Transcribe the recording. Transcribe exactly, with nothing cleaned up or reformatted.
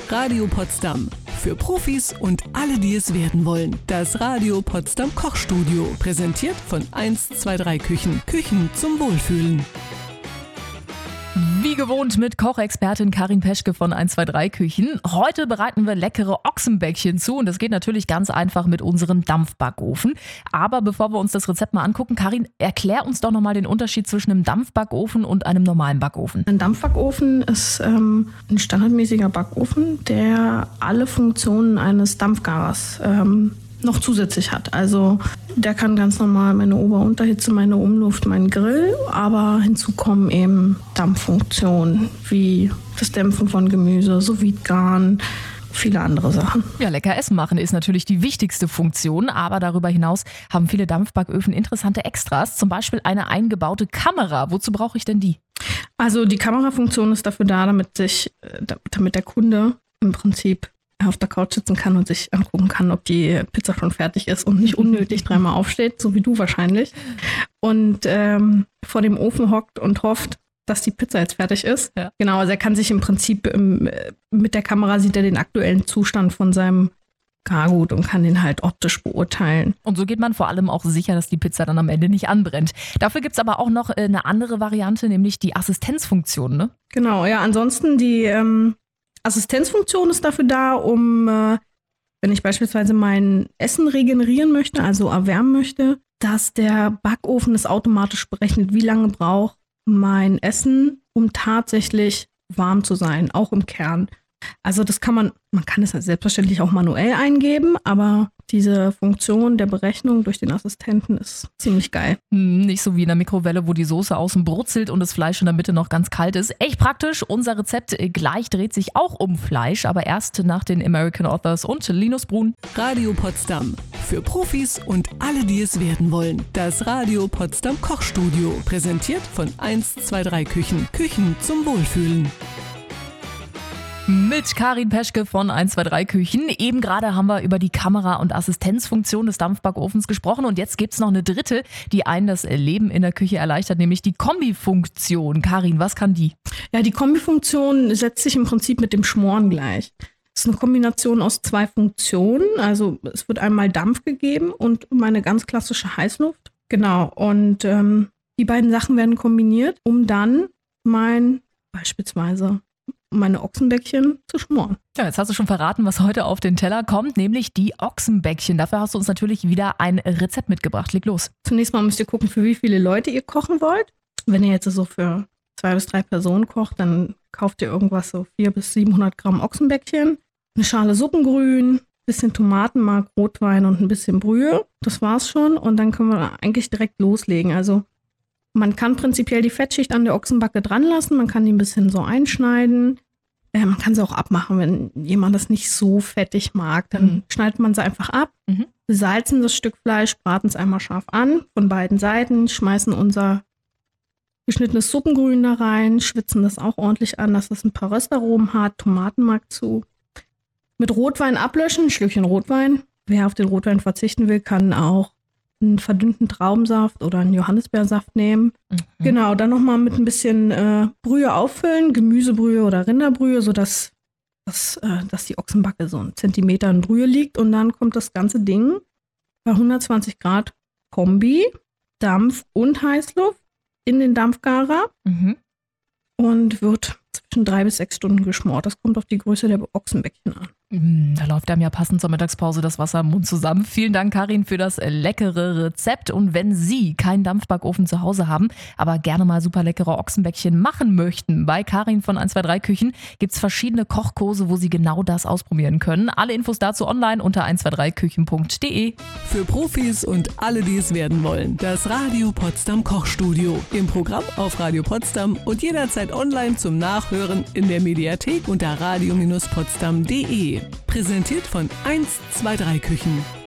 Radio Potsdam. Für Profis und alle, die es werden wollen. Das Radio Potsdam Kochstudio. Präsentiert von eins zwei drei Küchen. Küchen zum Wohlfühlen. Wie gewohnt mit Kochexpertin Karin Peschke von eins zwei drei Küchen. Heute bereiten wir leckere Ochsenbäckchen zu und das geht natürlich ganz einfach mit unserem Dampfbackofen. Aber bevor wir uns das Rezept mal angucken, Karin, erklär uns doch nochmal den Unterschied zwischen einem Dampfbackofen und einem normalen Backofen. Ein Dampfbackofen ist ähm, ein standardmäßiger Backofen, der alle Funktionen eines Dampfgarers ähm, noch zusätzlich hat. Also der kann ganz normal meine Ober-Unterhitze, meine Umluft, meinen Grill, aber hinzu kommen eben Dampffunktionen wie das Dämpfen von Gemüse, Sous-Vide-Garen, viele andere Sachen. Ja, lecker Essen machen ist natürlich die wichtigste Funktion, aber darüber hinaus haben viele Dampfbacköfen interessante Extras, zum Beispiel eine eingebaute Kamera. Wozu brauche ich denn die? Also die Kamerafunktion ist dafür da, damit sich, damit der Kunde im Prinzip auf der Couch sitzen kann und sich angucken kann, ob die Pizza schon fertig ist und nicht unnötig dreimal aufsteht, so wie du wahrscheinlich. Und ähm, vor dem Ofen hockt und hofft, dass die Pizza jetzt fertig ist. Ja. Genau, also er kann sich im Prinzip ähm, mit der Kamera sieht er den aktuellen Zustand von seinem Gargut und kann den halt optisch beurteilen. Und so geht man vor allem auch sicher, dass die Pizza dann am Ende nicht anbrennt. Dafür gibt es aber auch noch eine andere Variante, nämlich die Assistenzfunktion, ne? Genau, ja, ansonsten die ähm, Assistenzfunktion ist dafür da, um, äh, wenn ich beispielsweise mein Essen regenerieren möchte, also erwärmen möchte, dass der Backofen es automatisch berechnet, wie lange braucht mein Essen, um tatsächlich warm zu sein, auch im Kern. Also das kann man, man kann es halt selbstverständlich auch manuell eingeben, aber diese Funktion der Berechnung durch den Assistenten ist ziemlich geil. Hm, nicht so wie in der Mikrowelle, wo die Soße außen brutzelt und das Fleisch in der Mitte noch ganz kalt ist. Echt praktisch. Unser Rezept gleich dreht sich auch um Fleisch, aber erst nach den American Authors und Linus Brun. Radio Potsdam. Für Profis und alle, die es werden wollen. Das Radio Potsdam Kochstudio. Präsentiert von eins zwei drei Küchen. Küchen zum Wohlfühlen. Mit Karin Peschke von eins zwei drei Küchen. Eben gerade haben wir über die Kamera- und Assistenzfunktion des Dampfbackofens gesprochen und jetzt gibt es noch eine dritte, die einen das Leben in der Küche erleichtert, nämlich die Kombifunktion. Karin, was kann die? Ja, die Kombifunktion setzt sich im Prinzip mit dem Schmoren gleich. Es ist eine Kombination aus zwei Funktionen, also es wird einmal Dampf gegeben und meine ganz klassische Heißluft. Genau, und ähm, die beiden Sachen werden kombiniert, um dann mein beispielsweise meine Ochsenbäckchen zu schmoren. Ja, jetzt hast du schon verraten, was heute auf den Teller kommt, nämlich die Ochsenbäckchen. Dafür hast du uns natürlich wieder ein Rezept mitgebracht. Leg los. Zunächst mal müsst ihr gucken, für wie viele Leute ihr kochen wollt. Wenn ihr jetzt so für zwei bis drei Personen kocht, dann kauft ihr irgendwas so vierhundert bis siebenhundert Gramm Ochsenbäckchen, eine Schale Suppengrün, bisschen Tomatenmark, Rotwein und ein bisschen Brühe. Das war's schon und dann können wir eigentlich direkt loslegen. Also man kann prinzipiell die Fettschicht an der Ochsenbacke dran lassen, man kann die ein bisschen so einschneiden. Äh, man kann sie auch abmachen, wenn jemand das nicht so fettig mag, dann mhm. schneidet man sie einfach ab, mhm. salzen das Stück Fleisch, braten es einmal scharf an von beiden Seiten, schmeißen unser geschnittenes Suppengrün da rein, schwitzen das auch ordentlich an, dass es ein paar Röstaromen hat, Tomatenmark zu. Mit Rotwein ablöschen, ein Schlückchen Rotwein. Wer auf den Rotwein verzichten will, kann auch einen verdünnten Traubensaft oder einen Johannisbeersaft nehmen. Mhm. Genau, dann nochmal mit ein bisschen äh, Brühe auffüllen, Gemüsebrühe oder Rinderbrühe, sodass dass, äh, dass die Ochsenbacke so einen Zentimeter in Brühe liegt. Und dann kommt das ganze Ding bei hundertzwanzig Grad Kombi, Dampf und Heißluft in den Dampfgarer mhm. und wird zwischen drei bis sechs Stunden geschmort. Das kommt auf die Größe der Ochsenbäckchen an. Da läuft einem ja passend zur Mittagspause das Wasser im Mund zusammen. Vielen Dank, Karin, für das leckere Rezept. Und wenn Sie keinen Dampfbackofen zu Hause haben, aber gerne mal super leckere Ochsenbäckchen machen möchten, bei Karin von eins zwei drei Küchen gibt es verschiedene Kochkurse, wo Sie genau das ausprobieren können. Alle Infos dazu online unter eins zwei drei küchen punkt de. Für Profis und alle, die es werden wollen. Das Radio Potsdam Kochstudio. Im Programm auf Radio Potsdam und jederzeit online zum Nachhören in der Mediathek unter radio Bindestrich potsdam punkt de. Präsentiert von eins zwei drei Küchen.